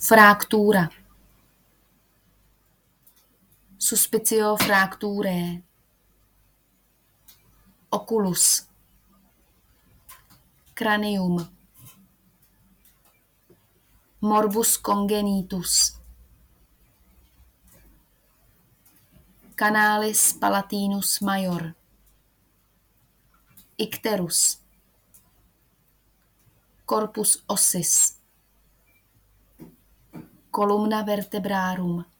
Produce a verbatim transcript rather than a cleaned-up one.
Fraktura. Suspicio fracturae. Oculus. Cranium. Morbus congenitus. Canalis palatinus major. Icterus. Corpus ossis. Columna vertebrarum.